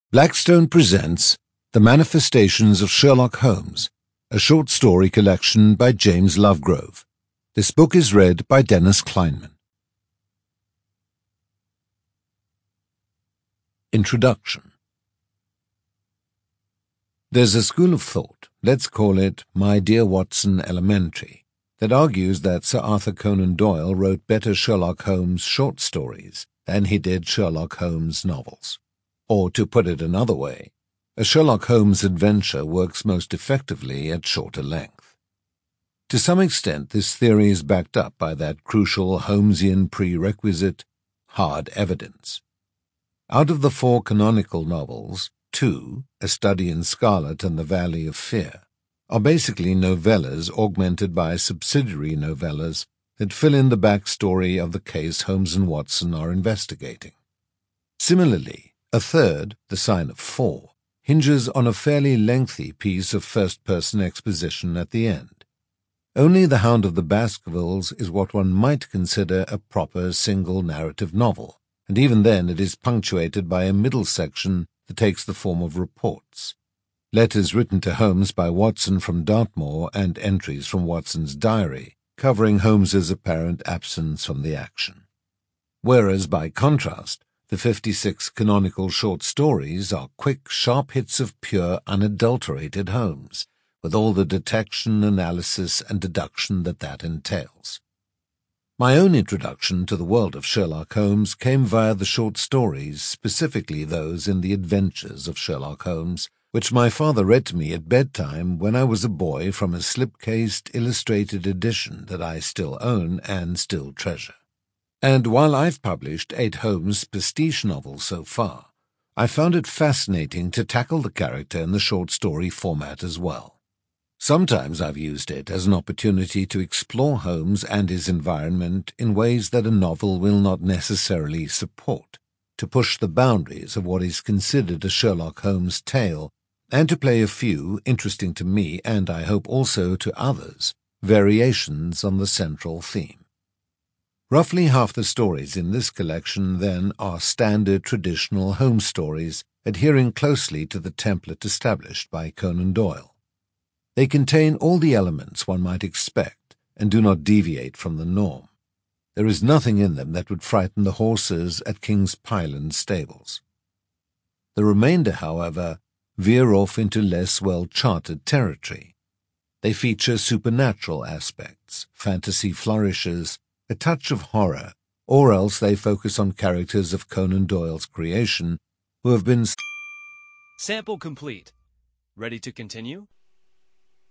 Blackstone presents The Manifestations of Sherlock Holmes, a short story collection by James Lovegrove. This book is read by Dennis Kleinman. Introduction. There's a school of thought, let's call it My Dear Watson Elementary, that argues that Sir Arthur Conan Doyle wrote better Sherlock Holmes short stories than he did Sherlock Holmes novels. Or, to put it another way, a Sherlock Holmes adventure works most effectively at shorter length. To some extent, this theory is backed up by that crucial Holmesian prerequisite, hard evidence. Out of the 4 canonical novels, 2, A Study in Scarlet and The Valley of Fear, are basically novellas augmented by subsidiary novellas that fill in the backstory of the case Holmes and Watson are investigating. Similarly, a third, The Sign of 4, hinges on a fairly lengthy piece of first-person exposition at the end. Only The Hound of the Baskervilles is what one might consider a proper single narrative novel, and even then it is punctuated by a middle section that takes the form of reports. Letters written to Holmes by Watson from Dartmoor and entries from Watson's diary, covering Holmes's apparent absence from the action. Whereas, by contrast, the 56 canonical short stories are quick, sharp hits of pure, unadulterated Holmes, with all the detection, analysis, and deduction that entails. My own introduction to the world of Sherlock Holmes came via the short stories, specifically those in the Adventures of Sherlock Holmes, which my father read to me at bedtime when I was a boy from a slip-cased illustrated edition that I still own and still treasure. And while I've published 8 Holmes pastiche novels so far, I found it fascinating to tackle the character in the short story format as well. Sometimes I've used it as an opportunity to explore Holmes and his environment in ways that a novel will not necessarily support, to push the boundaries of what is considered a Sherlock Holmes tale, and to play a few, interesting to me and I hope also to others, variations on the central theme. Roughly half the stories in this collection, then, are standard traditional Holmes stories, adhering closely to the template established by Conan Doyle. They contain all the elements one might expect and do not deviate from the norm. There is nothing in them that would frighten the horses at King's Pyland stables. The remainder, however, veer off into less well-charted territory. They feature supernatural aspects, fantasy flourishes, a touch of horror, or else they focus on characters of Conan Doyle's creation who have been... Sample complete. Ready to continue?